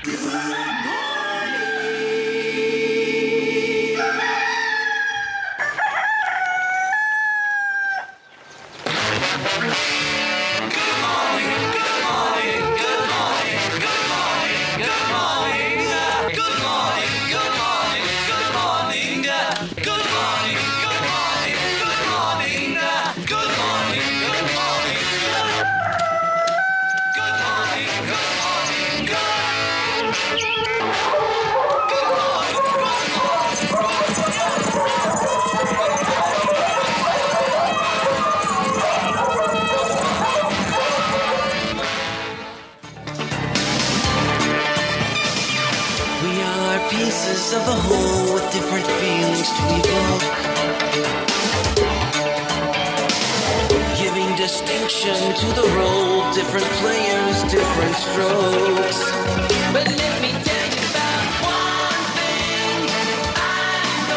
Pieces of a whole with different feelings to evoke, giving distinction to the role, different players, different strokes. But let me tell you about one thing I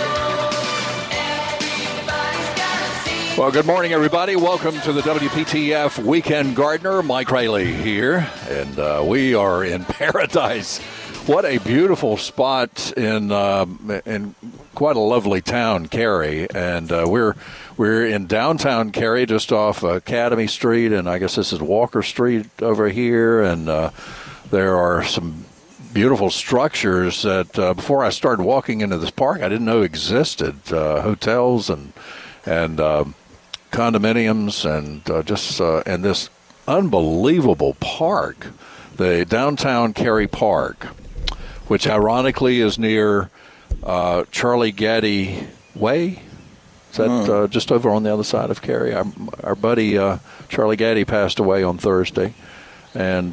know, everybody's gotta see. Well, good morning, everybody. Welcome to the WPTF Weekend Gardener. Mike Rayleigh here, and we are in paradise. What a beautiful spot in quite a lovely town, Cary, and we're in downtown Cary, just off Academy Street, and I guess this is Walker Street over here, and there are some beautiful structures that before I started walking into this park, I didn't know existed, hotels and condominiums, and and this unbelievable park, the downtown Cary Park, which ironically is near Charlie Gaddy Way. Is that just over on the other side of Cary? Our buddy Charlie Gaddy passed away on Thursday, and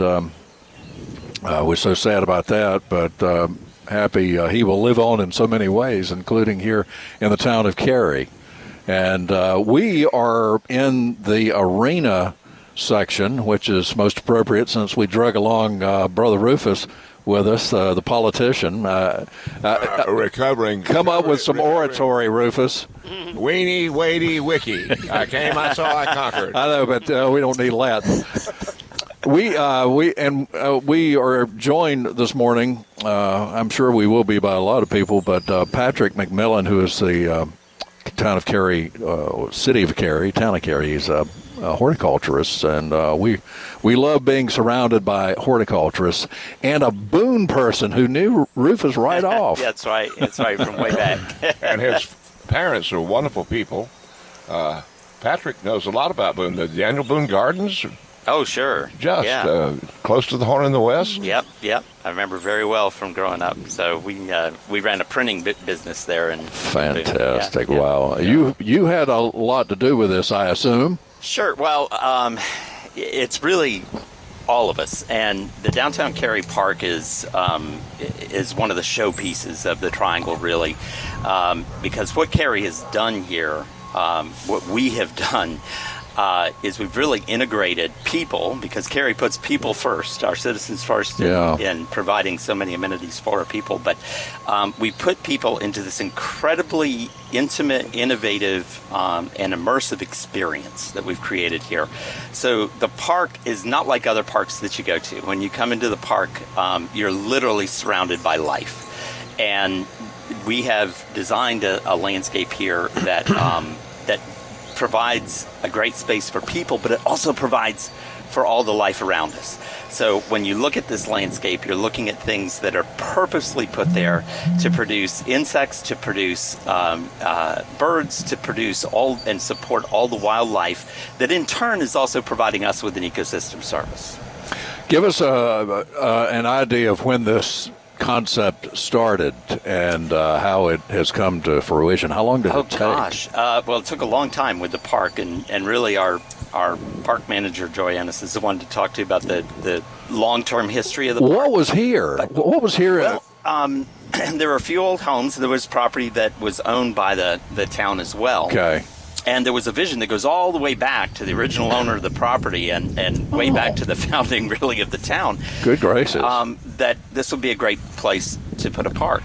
we're so sad about that, but happy he will live on in so many ways, including here in the town of Cary. And we are in the arena section, which is most appropriate since we drug along Brother Rufus with us, the politician. Recovering. Come up with some oratory, Rufus. Weenie, wadey, wiki. I came, I saw, I conquered. I know, but we don't need Latin. We are joined this morning, I'm sure we will be by a lot of people, but Patrick McMillan, who is the town of Cary, city of Cary, town of Cary, he's a horticulturist, and we love being surrounded by horticulturists, and a Boone person who knew Rufus right off. That's right, from way back. And his parents are wonderful people. Patrick knows a lot about Boone. The Daniel Boone Gardens. Oh, sure. Just close to the Horn in the West. Yep. I remember very well from growing up. So we ran a printing business there. And fantastic! Yeah. Wow, you had a lot to do with this, I assume. Sure. Well, it's really all of us, and the downtown Cary Park is one of the showpieces of the Triangle, really, because what Cary has done here, what we have done. Is we've really integrated people, because Cary puts people first, our citizens first, in providing so many amenities for our people. But we put people into this incredibly intimate, innovative, and immersive experience that we've created here. So the park is not like other parks that you go to. When you come into the park, you're literally surrounded by life. And we have designed a landscape here that provides a great space for people, but it also provides for all the life around us. So when you look at this landscape, you're looking at things that are purposely put there to produce insects, to produce birds, to produce all and support all the wildlife that in turn is also providing us with an ecosystem service. Give us an idea of when this concept started and how it has come to fruition. How long did it take? Gosh. Well, it took a long time with the park, and really our park manager, Joy Ennis, is the one to talk to about the long-term history of the park. What was here? What was here? Well, there were a few old homes. There was property that was owned by the town as well. Okay. And there was a vision that goes all the way back to the original owner of the property and way back to the founding, really, of the town. Good gracious. That this would be a great place to put a park.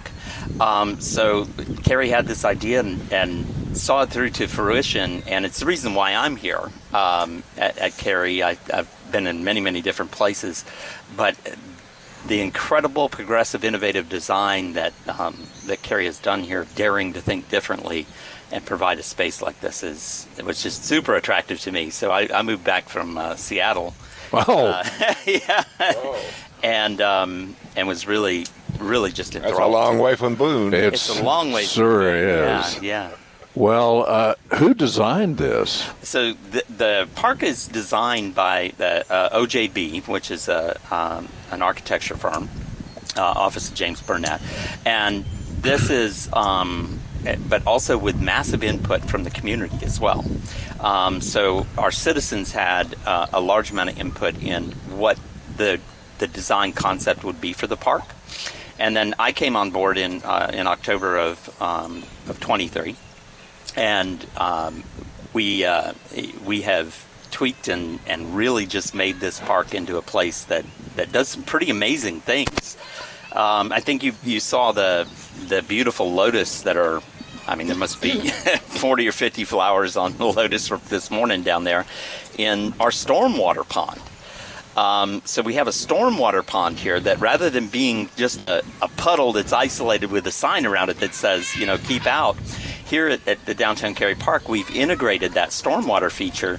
So Cary had this idea and saw it through to fruition, and it's the reason why I'm here at Cary. I've been in many, many different places, but the incredible, progressive, innovative design that Kerry has done here, daring to think differently and provide a space like this, it was just super attractive to me. So I moved back from Seattle. Wow. Yeah. And was really just enthralled. That's a long way from Boone. It's a long way. Sure is. Yeah. Well, who designed this? So the park is designed by the OJB, which is an architecture firm, Office of James Burnett, and this is, but also with massive input from the community as well. So our citizens had a large amount of input in what the design concept would be for the park, and then I came on board in October of 23. And we have tweaked and really just made this park into a place that does some pretty amazing things. I think you saw the beautiful lotus that are, I mean, there must be 40 or 50 flowers on the lotus this morning down there in our stormwater pond. So we have a stormwater pond here that, rather than being just a puddle that's isolated with a sign around it that says, keep out, here at the Downtown Cary Park, we've integrated that stormwater feature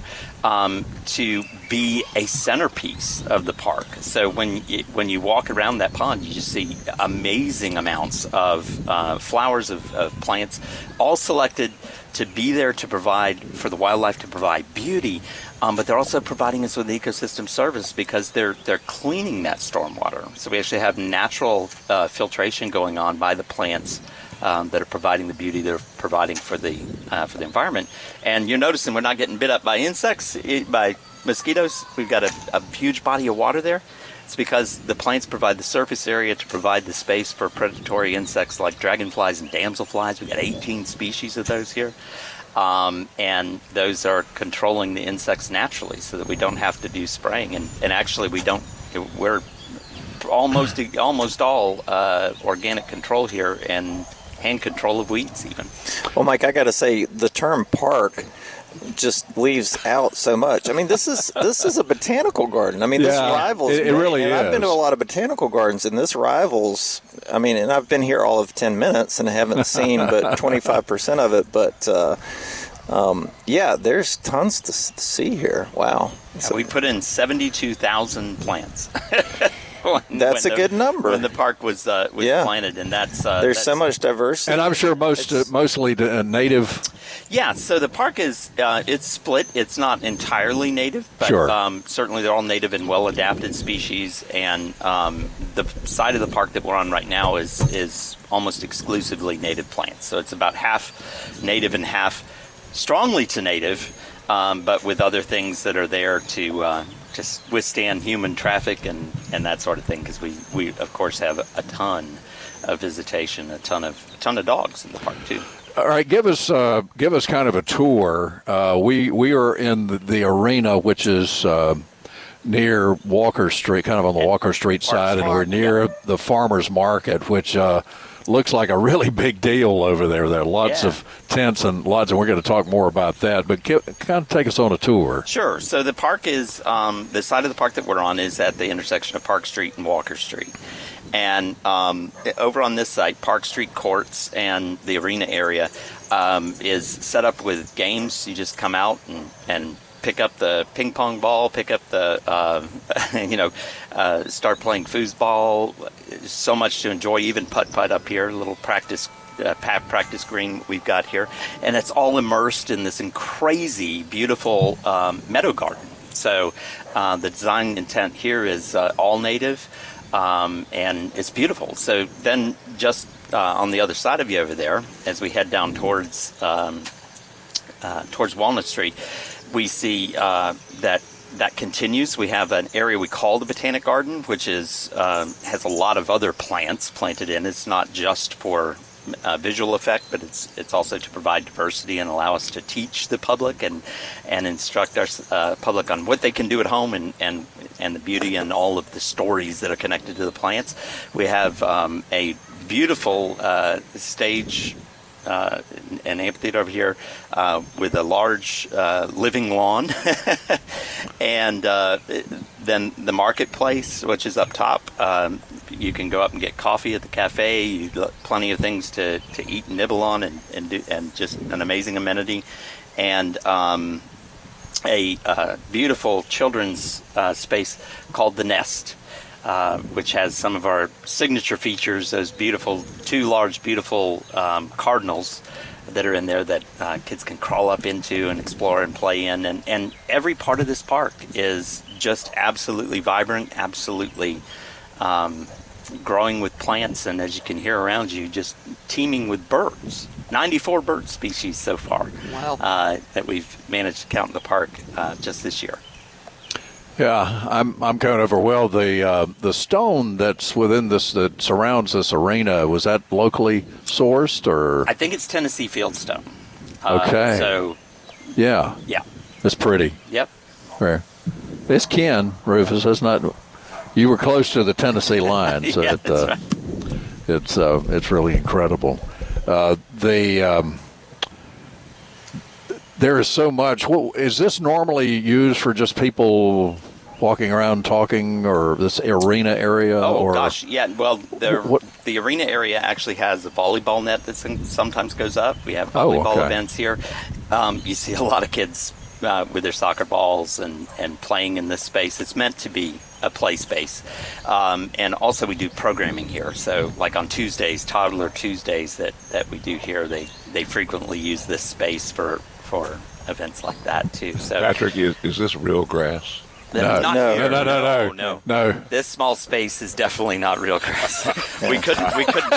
to be a centerpiece of the park. So when you walk around that pond, you just see amazing amounts of flowers, of plants, all selected to be there to provide, for the wildlife to provide beauty, but they're also providing us with ecosystem service because they're cleaning that stormwater. So we actually have natural filtration going on by the plants that are providing the beauty they're providing for the environment. And you're noticing we're not getting bit up by insects, by mosquitoes. We've got a huge body of water there. It's because the plants provide the surface area to provide the space for predatory insects like dragonflies and damselflies. We've got 18 species of those here. And those are controlling the insects naturally so that we don't have to do spraying. And actually we're almost all organic control here and hand control of weeds even. Well, Mike, I got to say the term park just leaves out so much. I mean, this is a botanical garden. I mean, this rivals. It really is. I've been to a lot of botanical gardens, and this rivals. I mean, and I've been here all of 10 minutes and haven't seen but 25% of it. But there's tons to see here. Wow. So we put in 72,000 plants. That's a good number. When the park was planted, and that's there's so much diversity, and I'm sure mostly native. Yeah, so the park is it's split. It's not entirely native, but sure. Certainly they're all native and well adapted species. And the side of the park that we're on right now is almost exclusively native plants. So it's about half native and half strongly to native, but with other things that are there to just withstand human traffic and that sort of thing, because we of course have a ton of visitation, a ton of dogs in the park too. All right, give us kind of a tour. We are in the arena, which is near Walker Street, kind of on the Walker Street side, and we're near the farmers market, which looks like a really big deal over there. There are lots of tents and we're going to talk more about that, but kind of take us on a tour. Sure. So the park is, the side of the park that we're on is at the intersection of Park Street and Walker Street. And over on this side, Park Street Courts and the arena area is set up with games. You just come out and pick up the ping pong ball, pick up the, start playing foosball. So much to enjoy, even putt-putt up here, a little practice green we've got here. And it's all immersed in this crazy, beautiful meadow garden. So the design intent here is all native, and it's beautiful. So then just on the other side of you over there, as we head down towards Walnut Street, we see that continues. We have an area we call the Botanic Garden, which is has a lot of other plants planted in. It's not just for visual effect, but it's also to provide diversity and allow us to teach the public and instruct our public on what they can do at home and the beauty and all of the stories that are connected to the plants. We have a beautiful stage an amphitheater over here with a large living lawn, and then the marketplace, which is up top. You can go up and get coffee at the cafe. You got plenty of things to eat and nibble on, and just an amazing amenity, and a beautiful children's space called The Nest, which has some of our signature features, those two large, beautiful cardinals that are in there that kids can crawl up into and explore and play in. And every part of this park is just absolutely vibrant, absolutely growing with plants, and as you can hear around you, just teeming with birds. 94 bird species so far. Wow. That we've managed to count in the park just this year. Yeah, I'm kind of overwhelmed. The stone that's within this, that surrounds this arena, was that locally sourced, or? I think it's Tennessee fieldstone. Okay. So, yeah, it's pretty. Yep. Right. It's Ken, Rufus. That's not. You were close to the Tennessee line, so Yeah, that's right. it's really incredible. There is so much. Is this normally used for just people walking around talking, or this arena area? Oh, gosh, yeah. Well, the arena area actually has a volleyball net that sometimes goes up. We have volleyball events here. You see a lot of kids with their soccer balls and playing in this space. It's meant to be a play space. And also we do programming here. So like on Tuesdays, Toddler Tuesdays that we do here, they frequently use this space for events like that too. So Patrick, is this real grass? No. This small space is definitely not real grass. we couldn't.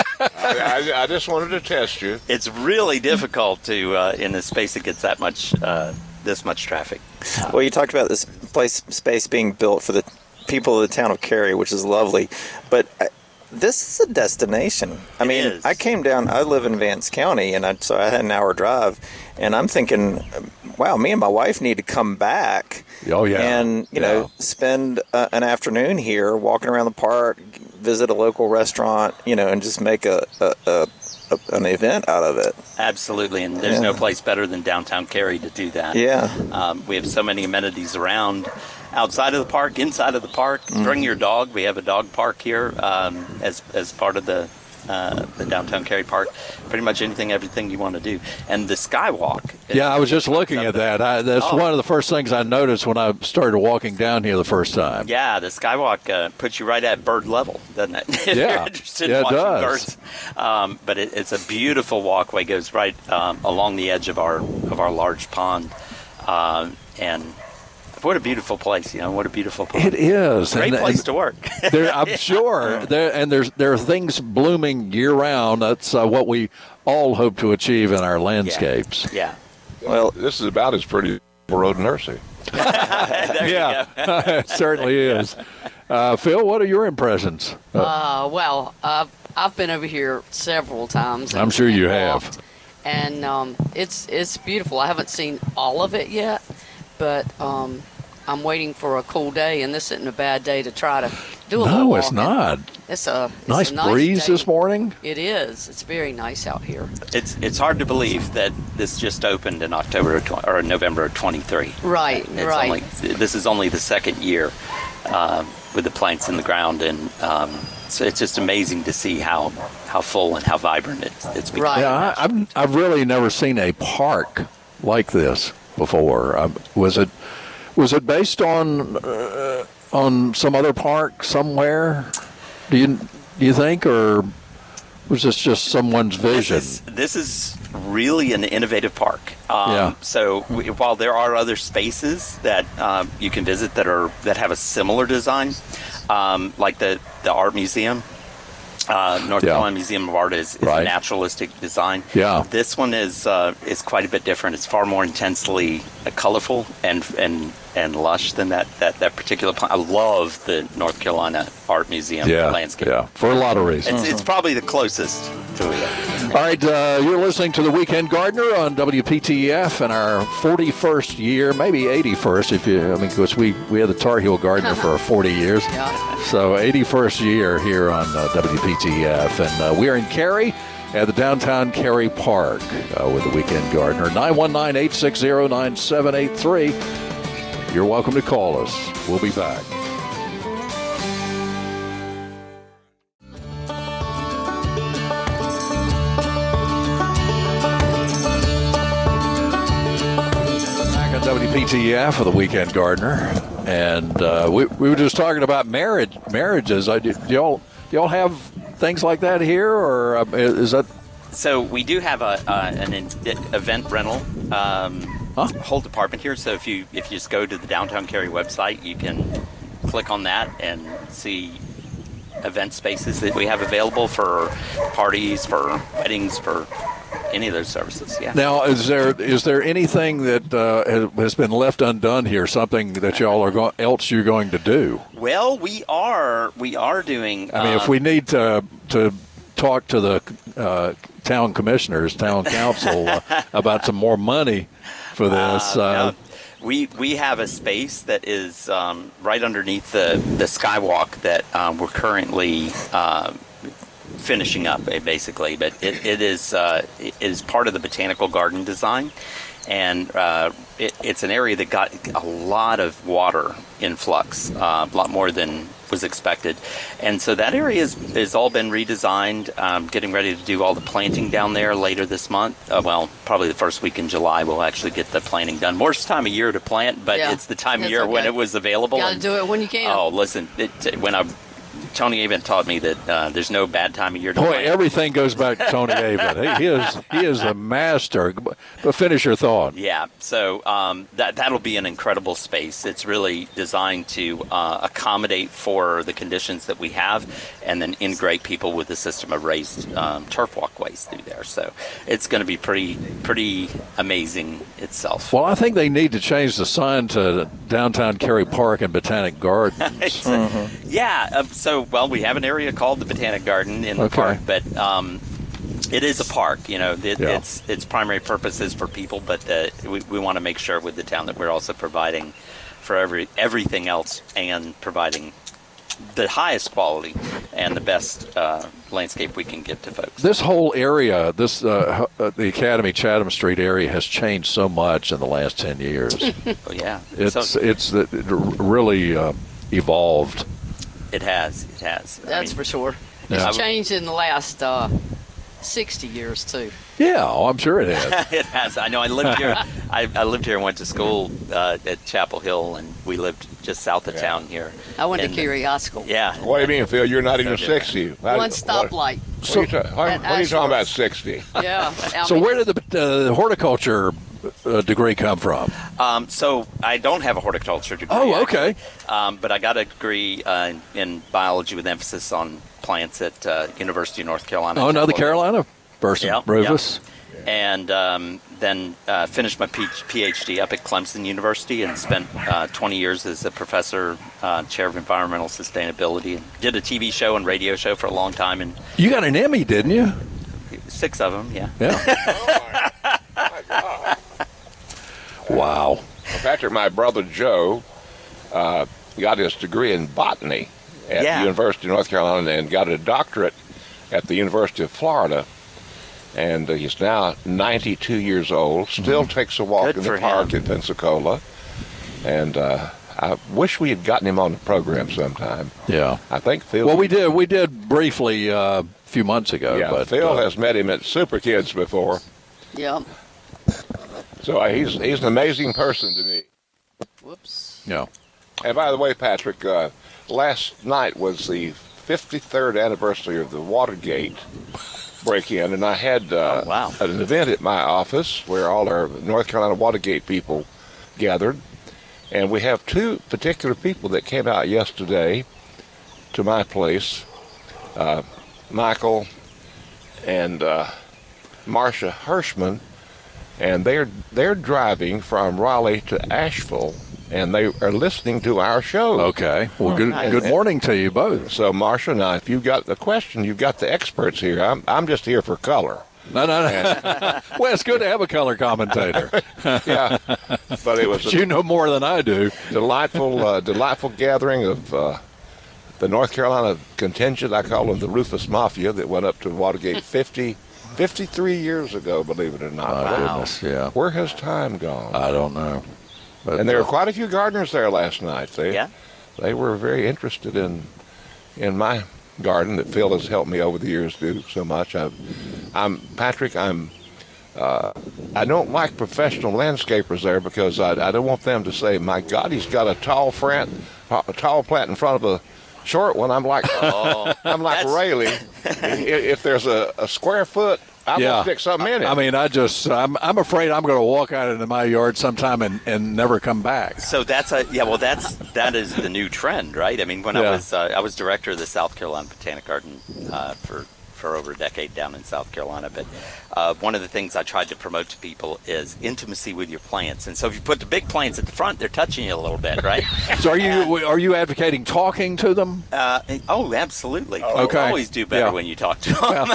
I just wanted to test you. It's really difficult to in a space that gets that much this much traffic. Well, you talked about this space being built for the people of the town of Cary, which is lovely, but this is a destination. I mean, I came down. I live in Vance County, and so I had an hour drive, and I'm thinking, wow, me and my wife need to come back. Oh yeah, and you know, spend an afternoon here, walking around the park, visit a local restaurant, and just make an event out of it. Absolutely, and there's no place better than downtown Cary to do that. Yeah, we have so many amenities around. Outside of the park, inside of the park, bring your dog. We have a dog park here as part of the downtown Cary Park. Pretty much everything you want to do. And the Skywalk. Yeah, I was just looking at that. That's one of the first things I noticed when I started walking down here the first time. Yeah, the Skywalk puts you right at bird level, doesn't it? If Yeah, you're interested in watching birds. But it's a beautiful walkway. Goes right along the edge of our large pond, and what a beautiful place, what a beautiful place. It is. Great place to work. I'm sure. There are things blooming year-round. That's what we all hope to achieve in our landscapes. Yeah. Well, this is about as pretty as Road Nursing. Yeah. It certainly is. Phil, what are your impressions? Well, I've been over here several times. I'm sure you have. And it's beautiful. I haven't seen all of it yet, but I'm waiting for a cool day, and this isn't a bad day to try to do a little No, walking. it's not. It's a nice breeze day. this morning. It is. It's very nice out here. It's hard to believe that this just opened in November of 23. Right, right. This is only the second year with the plants in the ground, and so it's just amazing to see how full and how vibrant it's become. Right. Yeah, I've really never seen a park like this before. Was it based on some other park somewhere? Do you think, or was this just someone's vision? This is really an innovative park. Yeah. So while there are other spaces that you can visit that have a similar design, like the art museum. North Carolina Museum of Art is a naturalistic design. Yeah. This one is quite a bit different. It's far more intensely colorful and lush than that particular plant. I love the North Carolina Art Museum landscape. Yeah, for a lot of reasons. It's probably the closest to it. All right, you're listening to The Weekend Gardener on WPTF in our 41st year, maybe 81st, because we had the Tar Heel Gardener for 40 years. Yeah. So 81st year here on WPTF. And we're in Cary at the downtown Cary Park with the Weekend Gardener. 919-860-9783. You're welcome to call us. We'll be back. WPTF for the Weekend Gardener, and we were just talking about marriages. Do y'all have things like that here, or is that? So we do have an event rental whole department here. So if you just go to the Downtown Cary website, you can click on that and see event spaces that we have available for parties, for weddings, for any of those services. Yeah. Now, is there anything that has been left undone here? Something that y'all are else you're going to do? Well, we are doing. I mean, if we need to talk to the town commissioners, town council about some more money for this. No, we have a space that is right underneath the skywalk that we're currently finishing up, basically, but it is part of the botanical garden design, and it's an area that got a lot of water influx, a lot more than was expected, and so that area has all been redesigned. Getting ready to do all the planting down there later this month. Well, probably the first week in July we'll actually get the planting done. Worst time of year to plant, but it's the time of year when it was available. Got to do it when you can. Oh, listen, Tony Avent taught me that there's no bad time of year to plant. plant. Everything goes back to Tony Avent. He is a master. But finish your thought. Yeah, so that'll be an incredible space. It's really designed to accommodate for the conditions that we have, and then integrate people with a system of raised turf walkways through there. So it's going to be pretty amazing itself. Well, I think they need to change the sign to Downtown Cary Park and Botanic Gardens. Yeah, well, we have an area called the Botanic Garden in the park, but it is a park. Its primary purpose is for people, but we want to make sure with the town that we're also providing for everything else, and providing the highest quality and the best landscape we can give to folks. This whole area, the Academy Chatham Street area, has changed so much in the last 10 years. Oh yeah, it's really evolved. It has. That's for sure. Yeah. It's changed in the last 60 years too. Yeah, I'm sure it has. It has. I know. I lived here. I lived here and went to school at Chapel Hill, and we lived just south of town here. I went to Cary High School. Yeah. What do you mean, Phil? You're not even 60. One stoplight. What are you talking about, 60? Yeah. So where did the horticulture degree come from? So I don't have a horticulture degree. Oh, okay. But I got a degree in biology with emphasis on plants at University of North Carolina. Oh, another Carolina person, Rufus. And then finished my PhD up at Clemson University, and spent 20 years as a professor, chair of environmental sustainability, and did a TV show and radio show for a long time. And you got an Emmy, didn't you? 6 of them, yeah. Yeah. My God. Wow. Well, Patrick, my brother Joe got his degree in botany at the University of North Carolina, and got a doctorate at the University of Florida. And he's now 92 years old, still takes a walk in the park in Pensacola. And I wish we had gotten him on the program sometime. Yeah. I think Phil... Well, we did briefly a few months ago. Yeah, but, Phil has met him at Super Kids before. Yeah. So he's an amazing person to me. Whoops. Yeah. And by the way, Patrick, last night was the 53rd anniversary of the Watergate break-in, and I had an event at my office where all our North Carolina Watergate people gathered, and we have 2 particular people that came out yesterday to my place, Michael and Marcia Hirschman, and they're driving from Raleigh to Asheville, and they are listening to our show. Okay. Well, good morning to you both. So, Marcia, now, if you've got the question, you've got the experts here. I'm just here for color. No. Well, it's good to have a color commentator. Yeah, but it was you know more than I do. Delightful gathering of the North Carolina contingent. I call them the Rufus Mafia, that went up to Watergate 50 53 years ago, believe it or not. My goodness, yeah. Where has time gone? I don't know. But, and there were quite a few gardeners there last night. They were very interested in my garden that Phil has helped me over the years do so much. Patrick, I don't like professional landscapers there because I don't want them to say, my God, he's got a tall plant in front of a short one. I'm like, Rayleigh. If there's a square foot, I'm going to stick something in it. I mean, I'm afraid I'm going to walk out into my yard sometime and never come back. So that is the new trend, right? I mean, when I was director of the South Carolina Botanic Garden for over a decade down in South Carolina. But one of the things I tried to promote to people is intimacy with your plants. And so if you put the big plants at the front, they're touching you a little bit, right? So are you advocating talking to them? Oh, absolutely. Okay. You always do better when you talk to them.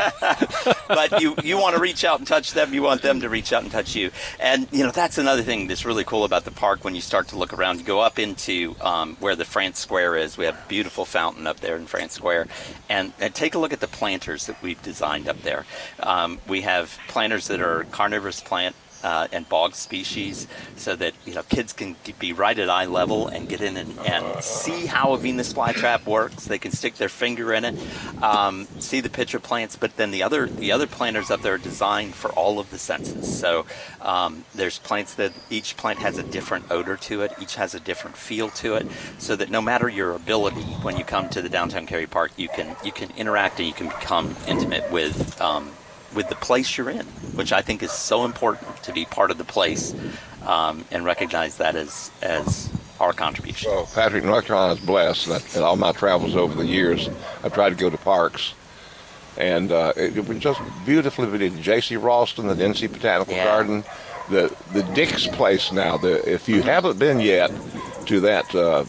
But you want to reach out and touch them. You want them to reach out and touch you. And, that's another thing that's really cool about the park when you start to look around. You go up into where the France Square is. We have a beautiful fountain up there in France Square. And take a look at the planters that we've designed up there. We have planters that are carnivorous plant and bog species, so that kids can be right at eye level and get in and see how a Venus flytrap works. They can stick their finger in it, see the pitcher plants. But then the other planters up there are designed for all of the senses. So there's plants that each plant has a different odor to it, each has a different feel to it, so that no matter your ability, when you come to the downtown Cary Park, you can interact and you can become intimate with the place you're in, which I think is so important, to be part of the place and recognize that as our contribution. Well, Patrick, North Carolina is blessed. In all my travels over the years, I've tried to go to parks. And it was just beautifully between J.C. Ralston, the NC Botanical Garden, the Dick's Place now. If you haven't been yet to that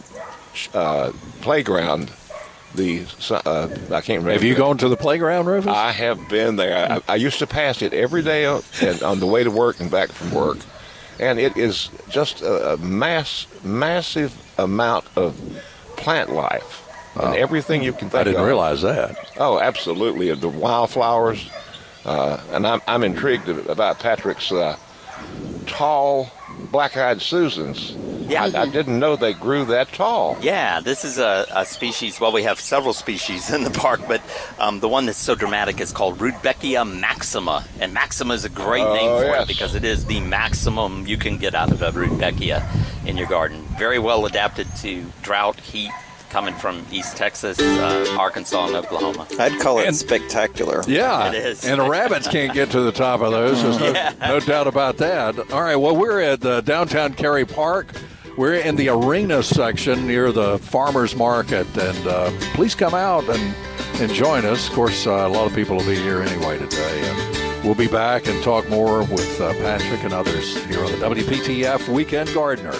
playground, I can't remember. Have you gone to the playground, Rufus? I have been there. I used to pass it every day on the way to work and back from work. And it is just a massive amount of plant life and everything you can think of. I didn't realize that. Oh, absolutely. The wildflowers. And I'm intrigued about Patrick's tall black-eyed Susans. Yeah. I didn't know they grew that tall. Yeah, this is a species. Well, we have several species in the park, but the one that's so dramatic is called Rudbeckia maxima. And maxima is a great name for it because it is the maximum you can get out of a Rudbeckia in your garden. Very well adapted to drought, heat, coming from East Texas, Arkansas, and Oklahoma. I'd call it spectacular. Yeah, it is. And the rabbits can't get to the top of those. There's no doubt about that. All right, well, we're at the downtown Cary Park. We're in the arena section near the farmers market, and please come out and join us. Of course, a lot of people will be here anyway today, and we'll be back and talk more with Patrick and others here on the WPTF Weekend Gardener.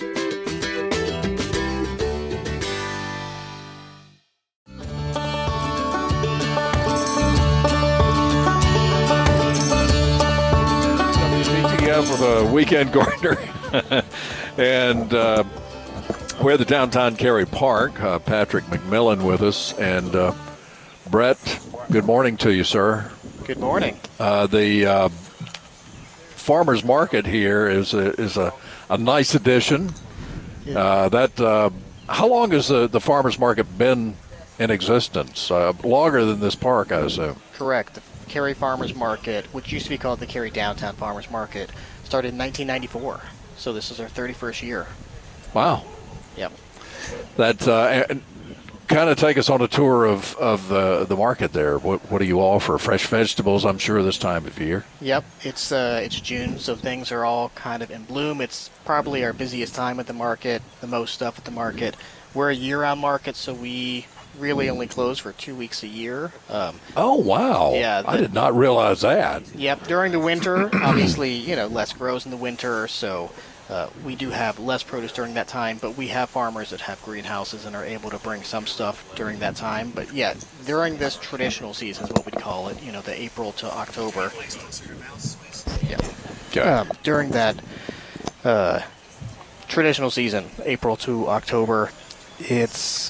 For the Weekend Gardener. And we're at the downtown Cary Park. Patrick McMillan with us. And Brett, good morning to you, sir. Good morning. The farmers market here is a nice addition. Yeah. How long has the farmers market been in existence? Longer than this park, I assume. Correct. The Cary Farmers Market, which used to be called the Cary Downtown Farmers Market, started in 1994. So this is our 31st year. Wow. Yep. That kind of take us on a tour of the market there. What do you offer? Fresh vegetables, I'm sure, this time of year. Yep. It's June, so things are all kind of in bloom. It's probably our busiest time at the market, the most stuff at the market. We're a year-round market, so we really only close for 2 weeks a year. Oh, wow. Yeah. I did not realize that. Yep. During the winter, obviously, less grows in the winter, so we do have less produce during that time, but we have farmers that have greenhouses and are able to bring some stuff during that time. But yeah, during this traditional season is what we'd call it, the April to October. Yeah. Okay. During that traditional season, April to October, it's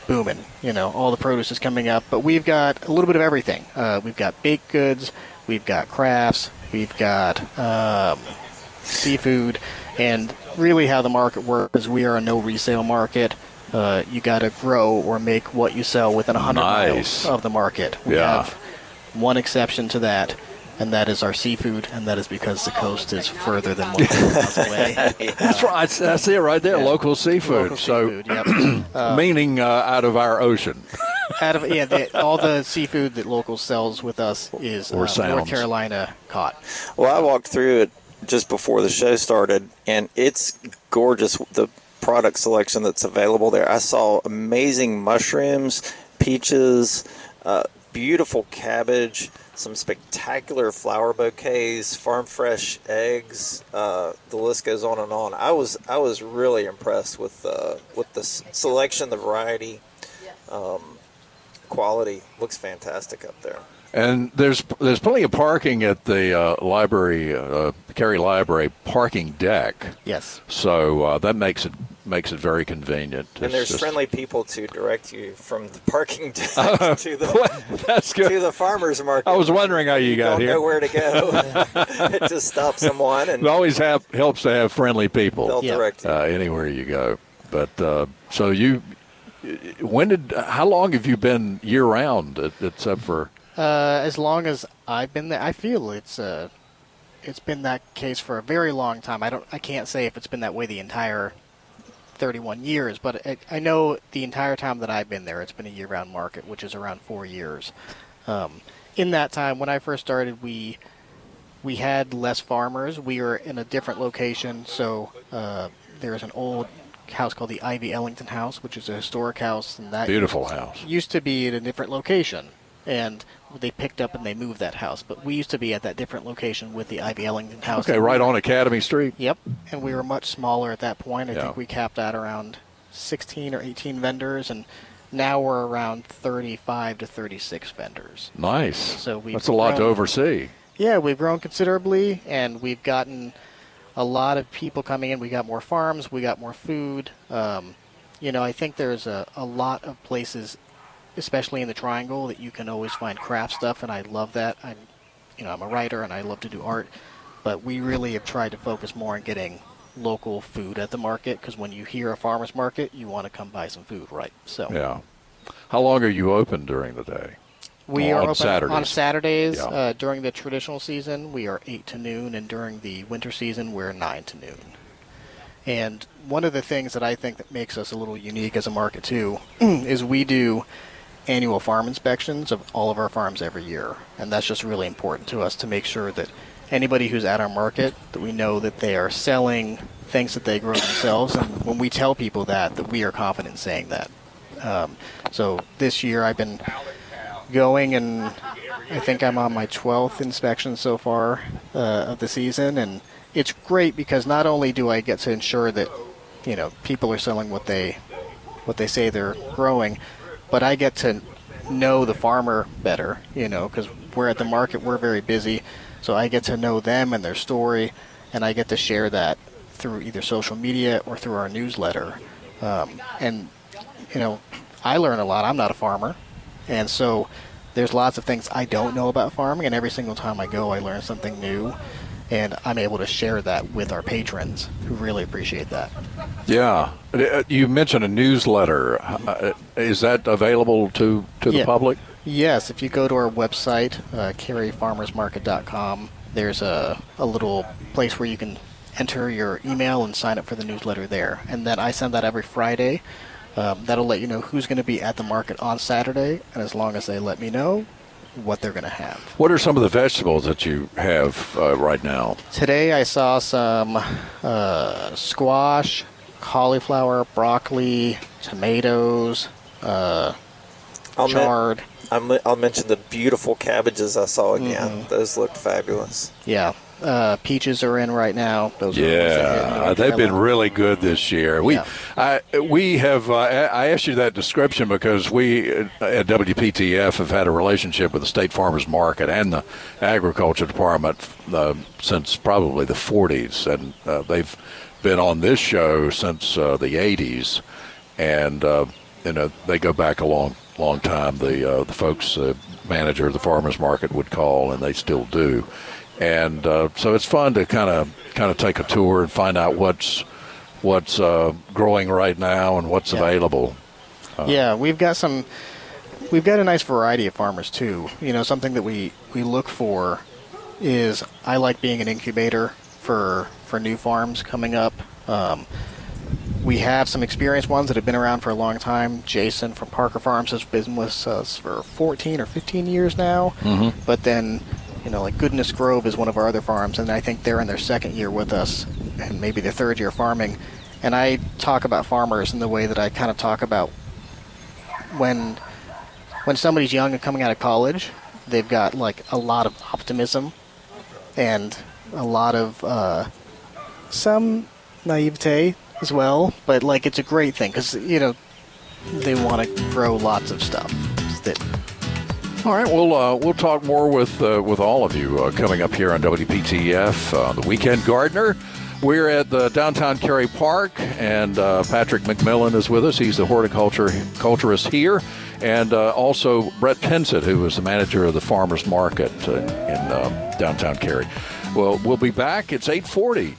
booming. All the produce is coming up, but we've got a little bit of everything. We've got baked goods, we've got crafts, we've got seafood, and really how the market works is we are a no resale market. You got to grow or make what you sell within 100 miles of the market. We have one exception to that, and that is our seafood, and that is because the coast is further than 100 miles away. That's right. That's it right there, local seafood. Local seafood, yep. Meaning out of our ocean. All the seafood that local sells with us is North Carolina caught. Well, I walked through it just before the show started, and it's gorgeous, the product selection that's available there. I saw amazing mushrooms, peaches, beautiful cabbage, some spectacular flower bouquets, farm fresh eggs. The list goes on and on. I was really impressed with the selection, the variety, quality. Looks fantastic up there. And there's plenty of parking at the library, Cary Library parking deck. Yes. So that makes it very convenient. And there's friendly people to direct you from the parking deck to the farmers market. I was wondering how you got here. Don't know where to go. It just stops someone, and it always helps to have friendly people. They'll direct you anywhere you go. But so how long have you been year round? Except for as long as I've been there, I feel it's been that case for a very long time. I can't say if it's been that way the entire 31 years, but I know the entire time that I've been there, it's been a year-round market, which is around 4 years. In that time, when I first started, we had less farmers. We were in a different location, so there's an old house called the Ivy Ellington House, which is a historic house, and that beautiful house used to be at a different location, and they picked up and they moved that house. But we used to be at that different location with the Ivy Ellington House. Okay, right on Academy Street. Yep, and we were much smaller at that point. I think we capped at around 16 or 18 vendors, and now we're around 35 to 36 vendors. Nice. So that's a lot to oversee. Yeah, we've grown considerably, and we've gotten a lot of people coming in. We got more farms, we got more food. I think there's a lot of places, especially in the Triangle, that you can always find craft stuff, and I love that. I'm a writer, and I love to do art, but we really have tried to focus more on getting local food at the market, because when you hear a farmer's market, you want to come buy some food, right? So yeah. How long are you open during the day? We are open Saturdays. On Saturdays. Yeah. During the traditional season, we are 8 to noon, and during the winter season, we're 9 to noon. And one of the things that I think that makes us a little unique as a market, too, is we do annual farm inspections of all of our farms every year. And that's just really important to us to make sure that anybody who's at our market, that we know that they are selling things that they grow themselves. And when we tell people that we are confident in saying that. So this year I've been going, and I think I'm on my 12th inspection so far of the season, and it's great because not only do I get to ensure that people are selling what they say they're growing, but I get to know the farmer better, because we're at the market, we're very busy, so I get to know them and their story, and I get to share that through either social media or through our newsletter. And I learn a lot. I'm not a farmer. And so there's lots of things I don't know about farming, and every single time I go, I learn something new, and I'm able to share that with our patrons, who really appreciate that. Yeah. You mentioned a newsletter. Is that available to the public? Yes. If you go to our website, caryfarmersmarket.com, there's a little place where you can enter your email and sign up for the newsletter there. And then I send that every Friday. That'll let you know who's going to be at the market on Saturday, and as long as they let me know what they're going to have. What are some of the vegetables that you have right now? Today I saw some squash, cauliflower, broccoli, tomatoes, chard. I'll mention the beautiful cabbages I saw again. Mm-hmm. Those looked fabulous. Yeah. Peaches are in right now. They've been really good this year. I asked you that description because we at WPTF have had a relationship with the State Farmers Market and the Agriculture Department since probably the 40s, and they've been on this show since the 80s. And they go back a long time. The folks, manager of the farmers market would call, and they still do. And so it's fun to kind of take a tour and find out what's growing right now and what's available. Yeah, we've got a nice variety of farmers too. Something that we look for is, I like being an incubator for new farms coming up. We have some experienced ones that have been around for a long time. Jason from Parker Farms has been with us for 14 or 15 years now. Mm-hmm. But then, like Goodness Grove is one of our other farms, and I think they're in their second year with us, and maybe their third year farming. And I talk about farmers in the way that I kind of talk about when somebody's young and coming out of college, they've got like a lot of optimism and a lot of some naivete as well, but like it's a great thing because they want to grow lots of stuff. All right, we'll talk more with all of you coming up here on WPTF, the Weekend Gardener. We're at the downtown Cary Park, and Patrick McMillan is with us. He's the horticulturist here, and also Brett Pensett, who is the manager of the farmers market in downtown Cary. Well, we'll be back. It's 8:40.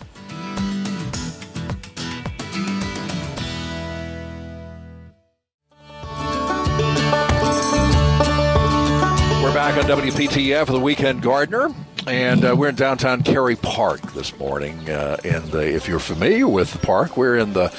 We're back on WPTF, the Weekend Gardener. And we're in downtown Cary Park this morning. If you're familiar with the park, we're in the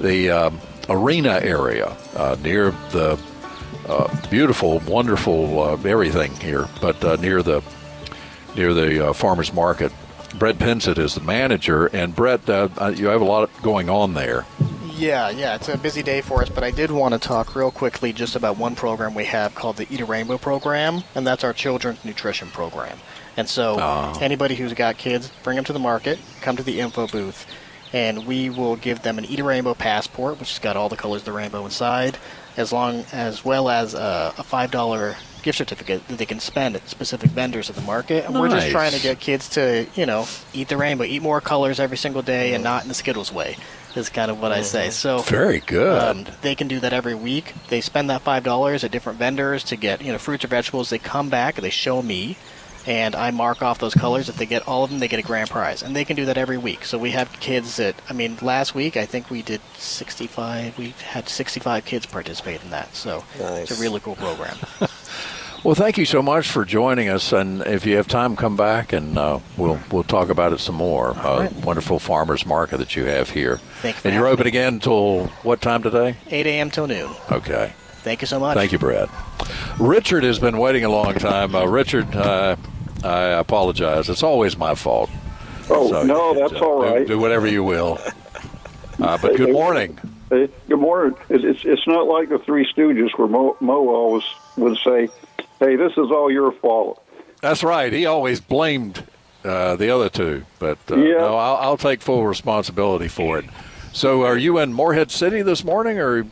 arena area near the beautiful, wonderful everything here, but near the farmers market. Brett Pensett is the manager, and Brett, you have a lot going on there. Yeah, it's a busy day for us, but I did want to talk real quickly just about one program we have called the Eat a Rainbow program, and that's our children's nutrition program. And so anybody who's got kids, bring them to the market, come to the info booth, and we will give them an Eat a Rainbow passport, which has got all the colors of the rainbow inside, as well as a $5 gift certificate that they can spend at specific vendors at the market. And we're just trying to get kids to, eat the rainbow, eat more colors every single day, and not in the Skittles way, is kind of what I say. So very good. They can do that every week. They spend that $5 at different vendors to get, fruits or vegetables. They come back, they show me, and I mark off those colors. If they get all of them, they get a grand prize. And they can do that every week. So we have kids that, last week I think we did 65. We had 65 kids participate in that. So It's a really cool program. Well, thank you so much for joining us. And if you have time, come back and we'll talk about it some more. Right. Wonderful farmers market that you have here. Thank you. And you're open again until what time today? 8 a.m. till noon. Okay. Thank you so much. Thank you, Brad. Richard has been waiting a long time. Richard, I apologize. It's always my fault. Oh, so no, that's all right. Do whatever you will. But good morning. Good morning. It's not like the Three Stooges where Mo always would say, hey, this is all your fault. That's right. He always blamed the other two. But no, I'll take full responsibility for it. So are you in Morehead City this morning? Or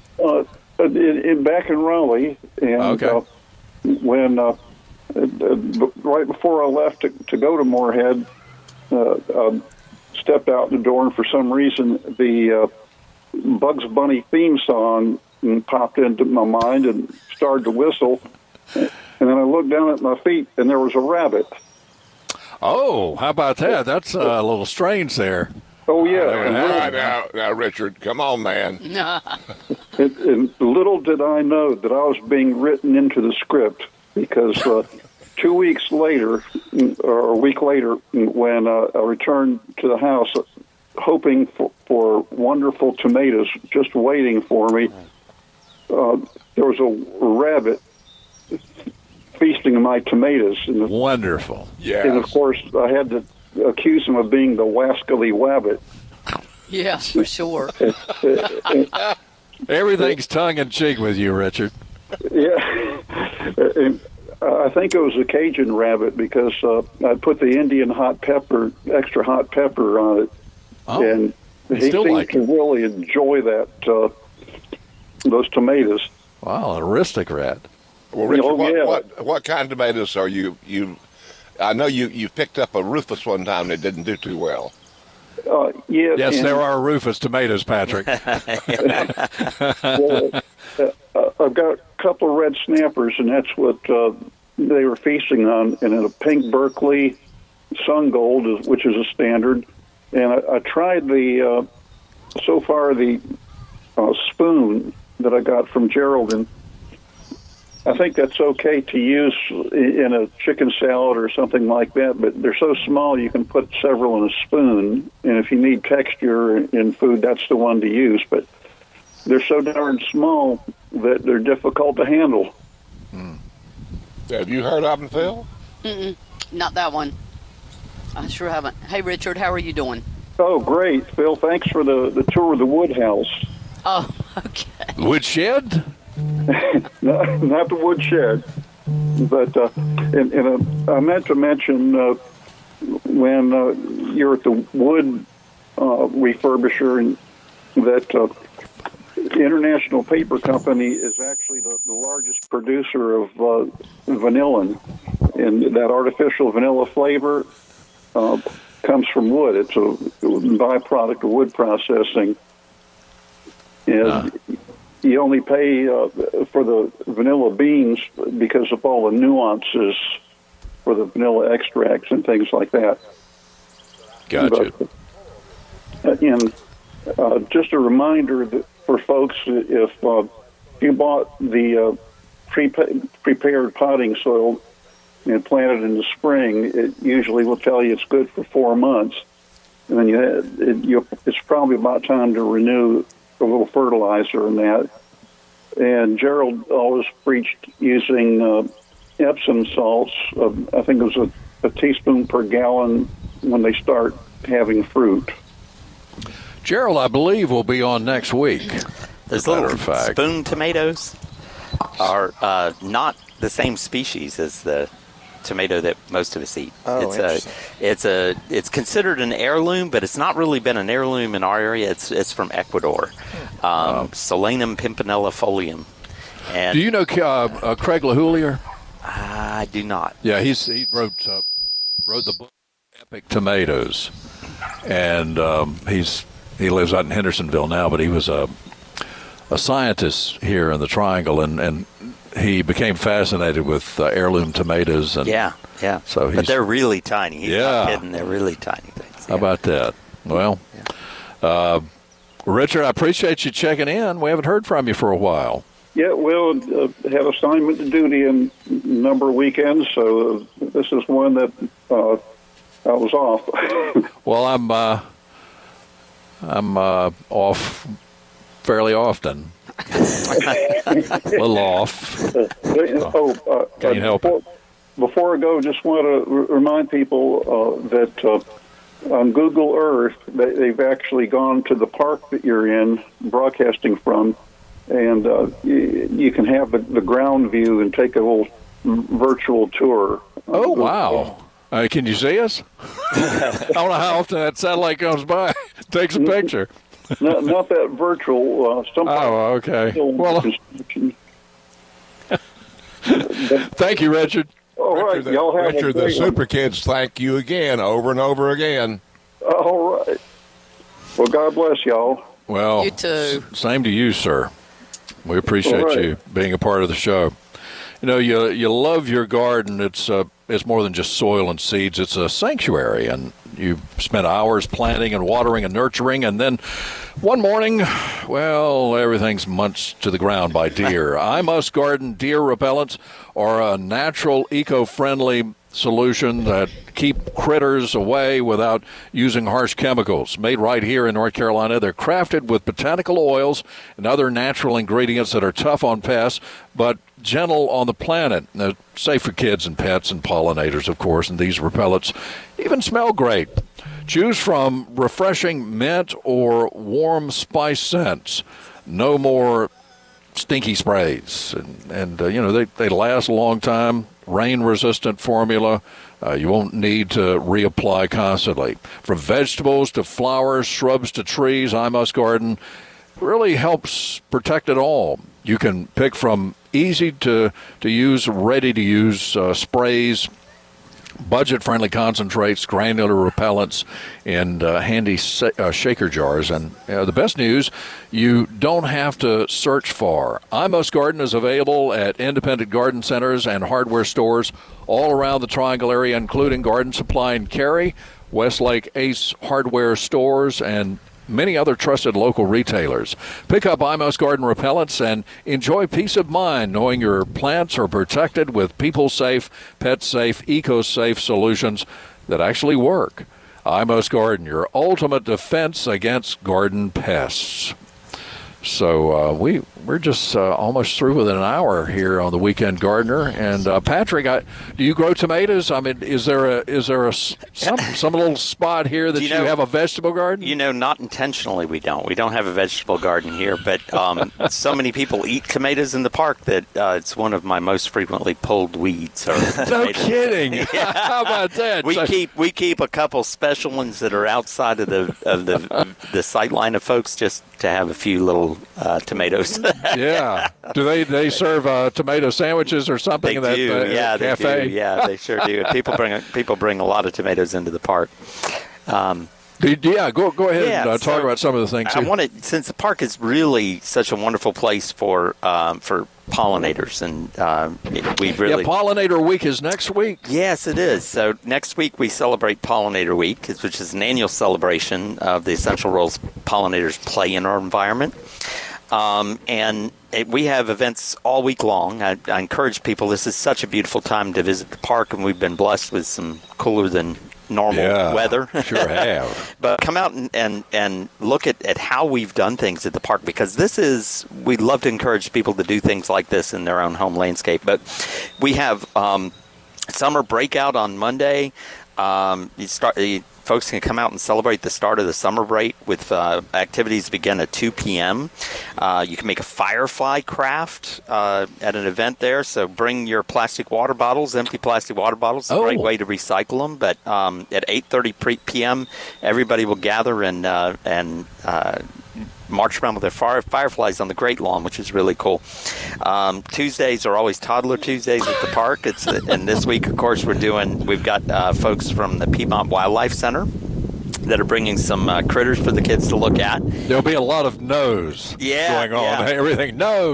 back in Raleigh. And okay. When right before I left to go to Morehead, stepped out the door, and for some reason the Bugs Bunny theme song popped into my mind and started to whistle. And then I looked down at my feet, and there was a rabbit. Oh, how about that? That's a little strange there. Oh, yeah. Now, Richard, come on, man. And little did I know that I was being written into the script, because 2 weeks later, or a week later, when I returned to the house, hoping for wonderful tomatoes just waiting for me, there was a rabbit feasting on my tomatoes. And wonderful. Yeah. And, of course, I had to accuse him of being the wascally wabbit. Yes, for sure. Everything's tongue-in-cheek with you, Richard. Yeah. And I think it was a Cajun rabbit, because I put the Indian extra hot pepper on it. Oh, and he seemed to really enjoy those tomatoes. Wow, an aristocrat. Well, Richard, what kind of tomatoes are you? I know you picked up a Rufus one time that didn't do too well. Yes, there are Rufus tomatoes, Patrick. Well, I've got a couple of red snappers, and that's what they were feasting on. And a pink Berkeley Sun Gold, which is a standard. And I tried the spoon that I got from Gerald, and I think that's okay to use in a chicken salad or something like that, but they're so small you can put several in a spoon, and if you need texture in food, that's the one to use, but they're so darn small that they're difficult to handle. Have you heard of them, Phil? Not that one. I sure haven't. Hey, Richard, how are you doing? Oh, great, Phil. Thanks for the tour of the wood house. Oh, okay. Woodshed? Not the woodshed, but I meant to mention when you're at the wood refurbisher, and that International Paper Company is actually the largest producer of vanillin, and that artificial vanilla flavor comes from wood. It's a byproduct of wood processing, and you only pay for the vanilla beans because of all the nuances for the vanilla extracts and things like that. Gotcha. But, and just a reminder that for folks, if you bought the prepared potting soil and planted in the spring, it usually will tell you it's good for 4 months. And then it's probably about time to renew a little fertilizer in that. And Gerald always preached using Epsom salts. I think it was a teaspoon per gallon when they start having fruit. Gerald, I believe, will be on next week. Those little spoon tomatoes are not the same species as the tomato that most of us eat. Oh, it's considered an heirloom, but it's not really been an heirloom in our area. It's from Ecuador. Solanum pimpinella folium. And do you know Craig LaHoulier? I do not. Yeah, he wrote the book Epic Tomatoes, and he lives out in Hendersonville now, but he was a scientist here in the Triangle, and he became fascinated with heirloom tomatoes. And yeah. So but they're really tiny. He's not kidding. They're really tiny things. How about that? Well, Richard, I appreciate you checking in. We haven't heard from you for a while. Yeah, we'll have assignment duty in a number of weekends, so this is one that I was off. Well, I'm off fairly often. A little off. Can you help it? Before I go, just want to remind people that on Google Earth, they've actually gone to the park that you're in, broadcasting from, and you can have the ground view and take a little virtual tour. Oh, wow. Can you see us? I don't know how often that satellite comes by. Takes a picture. Not that virtual. Okay. Well, thank you, Richard. All right, y'all have Richard, the Super Kids thank you again, over and over again. All right. Well, God bless y'all. Well, you too. Same to you, sir. We appreciate you being a part of the show. You know, you love your garden. It's more than just soil and seeds. It's a sanctuary, and you spend hours planting and watering and nurturing, and then one morning, well, everything's munched to the ground by deer. I Must Garden deer repellents are a natural, eco-friendly solution that keep critters away without using harsh chemicals. Made right here in North Carolina, they're crafted with botanical oils and other natural ingredients that are tough on pests, but gentle on the planet. They're safe for kids and pets and pollinators, of course, and these repellents even smell great. Choose from refreshing mint or warm spice scents. No more stinky sprays. And they last a long time. Rain-resistant formula. You won't need to reapply constantly. From vegetables to flowers, shrubs to trees, I Must Garden really helps protect it all. You can pick from easy to use, ready to use sprays budget-friendly concentrates, granular repellents in handy shaker jars. And the best news, you don't have to search far. Imos Garden is available at independent garden centers and hardware stores all around the Triangle area, including Garden Supply and Cary, Westlake Ace Hardware stores, and many other trusted local retailers. Pick up Imos Garden repellents and enjoy peace of mind knowing your plants are protected with people-safe, pet-safe, eco-safe solutions that actually work. Imos Garden, your ultimate defense against garden pests. So we're just almost through with an hour here on the Weekend Gardener. And Patrick, do you grow tomatoes? I mean, is there some little spot here that you have a vegetable garden? Not intentionally. We don't have a vegetable garden here, but so many people eat tomatoes in the park that it's one of my most frequently pulled weeds. No kidding. Yeah. How about that? We keep a couple special ones that are outside of the sight line of folks just to have a few little tomatoes. Yeah. Do they serve tomato sandwiches or something in that cafe? They do. Yeah, they sure do. People bring a lot of tomatoes into the park. Go ahead and talk about some of the things. Since the park is really such a wonderful place for pollinators, and we really Pollinator Week is next week. Yes, it is. So next week we celebrate Pollinator Week, which is an annual celebration of the essential roles pollinators play in our environment. We have events all week long. I encourage people. This is such a beautiful time to visit the park, and we've been blessed with some cooler than normal weather. Sure have. But come out and look at how we've done things at the park, because we'd love to encourage people to do things like this in their own home landscape. But we have summer breakout on Monday. Folks can come out and celebrate the start of the summer break with activities begin at 2 p.m. You can make a firefly craft at an event there. So bring your plastic water bottles, empty plastic water bottles. It's a great way to recycle them. But at 8:30 p.m., everybody will gather and march around with their fireflies on the Great Lawn, which is really cool. Tuesdays are always Toddler Tuesdays at the park. And this week, of course, we've got folks from the Piedmont Wildlife Center that are bringing some critters for the kids to look at. There'll be a lot of no's going on. Yeah. Everything, no.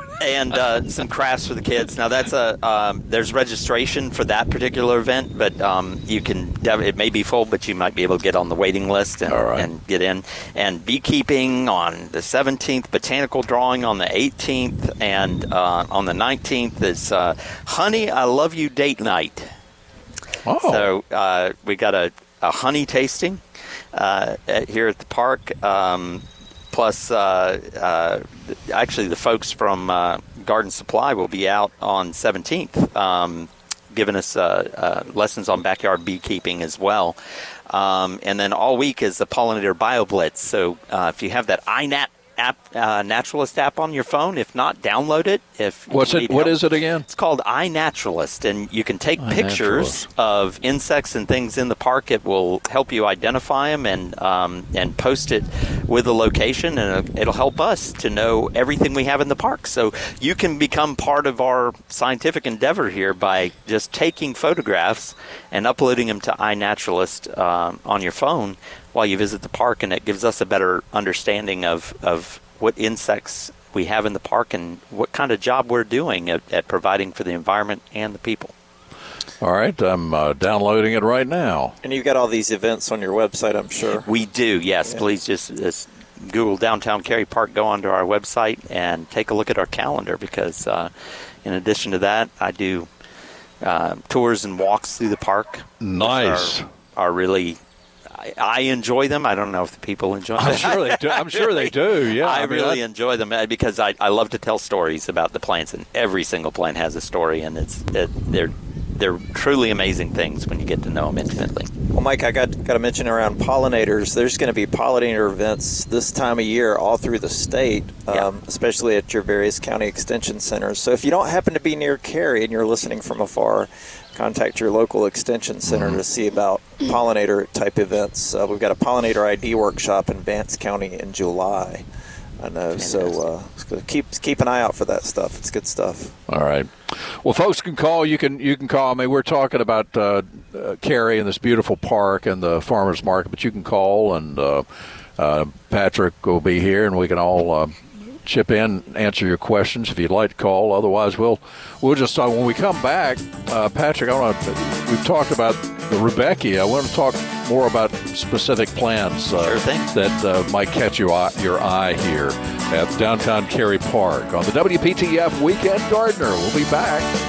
And some crafts for the kids. Now there's registration for that particular event, but it may be full, but you might be able to get on the waiting list and get in. And beekeeping on the 17th, botanical drawing on the 18th, and on the 19th is Honey, I Love You date night. Oh. So we got a honey tasting here at the park. Plus, actually, the folks from Garden Supply will be out on 17th, giving us lessons on backyard beekeeping as well. And then all week is the Pollinator BioBlitz. So if you have that iNat app, Naturalist app on your phone, if not, download it. What is it again? It's called iNaturalist, and you can take pictures of insects and things in the park. It will help you identify them and post it with a location, and it'll help us to know everything we have in the park. So you can become part of our scientific endeavor here by just taking photographs and uploading them to iNaturalist on your phone while you visit the park, and it gives us a better understanding of what insects we have in the park and what kind of job we're doing at providing for the environment and the people. All right, I'm downloading it right now. And you've got all these events on your website, I'm sure. We do, yes. Yeah. Please just Google Downtown Cary Park, go onto our website, and take a look at our calendar, because in addition to that, I do tours and walks through the park. Nice. Are really... I enjoy them. I don't know if the people enjoy them. I'm sure they do. I'm sure they do. Yeah, I really enjoy them because I love to tell stories about the plants, and every single plant has a story, and they're truly amazing things when you get to know them intimately. Well, Mike, I got to mention around pollinators. There's going to be pollinator events this time of year all through the state, especially at your various county extension centers. So if you don't happen to be near Cary and you're listening from afar, contact your local extension center to see about pollinator type events. We've got a pollinator ID workshop in Vance County in July. I know. So keep an eye out for that stuff. It's good stuff. All right. Well, folks can call. You can call me. We're talking about Cary and this beautiful park and the farmers market, but you can call, and Patrick will be here, and we can all chip in, answer your questions if you'd like to call. Otherwise, we'll just talk when we come back. Patrick, we've talked about the Rudbeckia. I want to talk more about specific plans that might catch your eye here at downtown Cary Park on the WPTF Weekend Gardener. We'll be back.